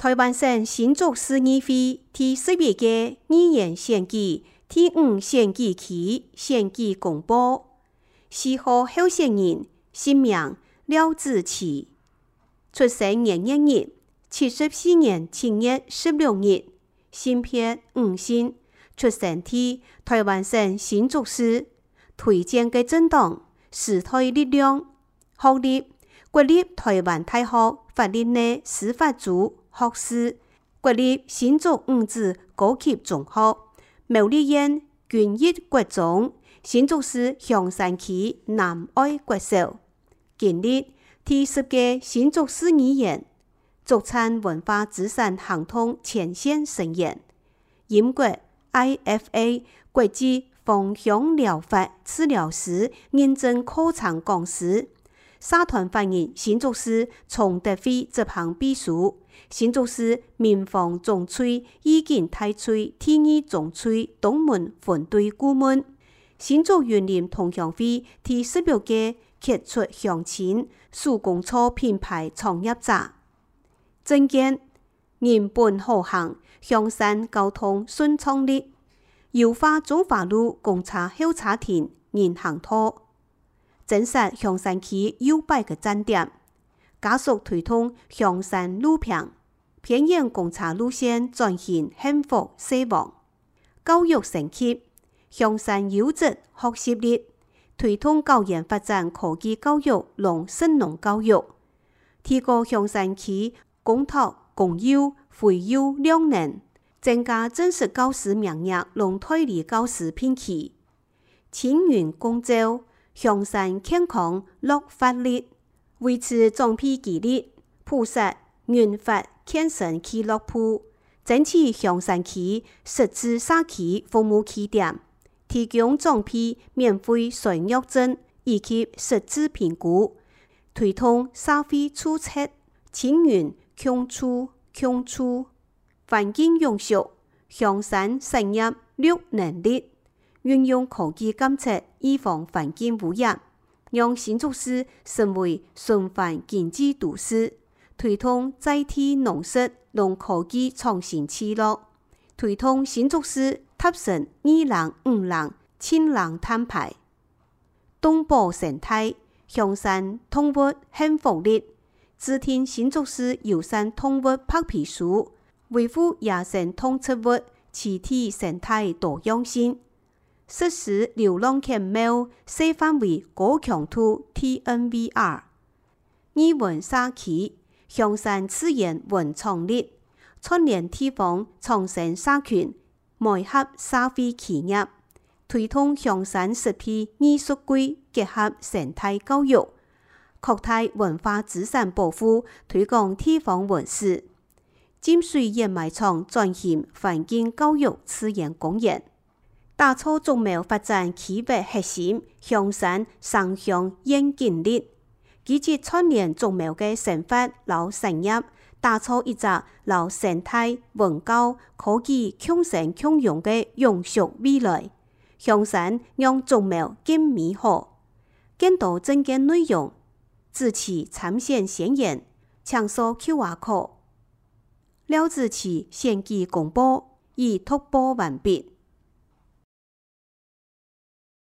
台灣省新竹市議會第11屆議員選舉第5選舉區選舉公佈，4號候選人姓名廖子琪，出生年月日74年7月16日，性別女性，出生地台灣省新竹市，推薦嘅政黨時代力量，學歷國立台灣大學法律類司法組學士，國立新竹五子高級中學，苗栗縣均一國中，新竹市香山區南愛國小，經歷第10屆新竹市議員，竹產文化資產行動前線成員，英國 IFA 國際芳香療法治療師認證課程講師，社團法人新竹市崇德會執行秘書，新竹市民防總區醫警大區第2總區東門分隊顧問，新竹園林同鄉會第16屆傑出鄉親手工皂品牌創業者，政見人本好行，向善交通順暢力，優化中華路公車候車亭人行道，增設香山區優擺嘅站點，加速推動香山路平偏遠公車路線轉型幸福社網，教育升級，香山優質學習力，推動教研發展科技教育同實農教育，提高香山區公托公幼惠幼兩能，增加正式教師名額同代理教師聘期，青雲公照，香山健康樂法律，維持總批紀律，普設原發健身俱樂部，爭取香山區實質社區服務起點，提供總批免費水藥證以及實質評估，推動社會促進青雲共處環境永續，香山產業綠能力，運用科技監測預防環境污染，讓新竹市成為循環經濟都市，推動在地農食農科技創新企業，推動新竹市踏成2人5人親人碳排，東部生態香山動物幸福力，制定新竹市友善動物白皮書，維護野生動植物棲地生態多樣性，實施流浪犬貓細範圍高強度 TNVR， 藝文社區香山自然文創力，串聯地方創生社群，媒合社會企業，推動香山實體藝術季結合生態教育，擴大文化資產保護，推廣地方文史，浸水燕麥廠轉型環境教育資源公園，打造種苗發展企業核心香山雙向演進力，積極串聯種苗嘅生發老產業，打造一個老生態文教科技共生共融嘅永續未來。香山讓種苗更美好，更多政見內容支持參選宣言，搶掃 QR code。廖子琪選舉公報已突破完畢。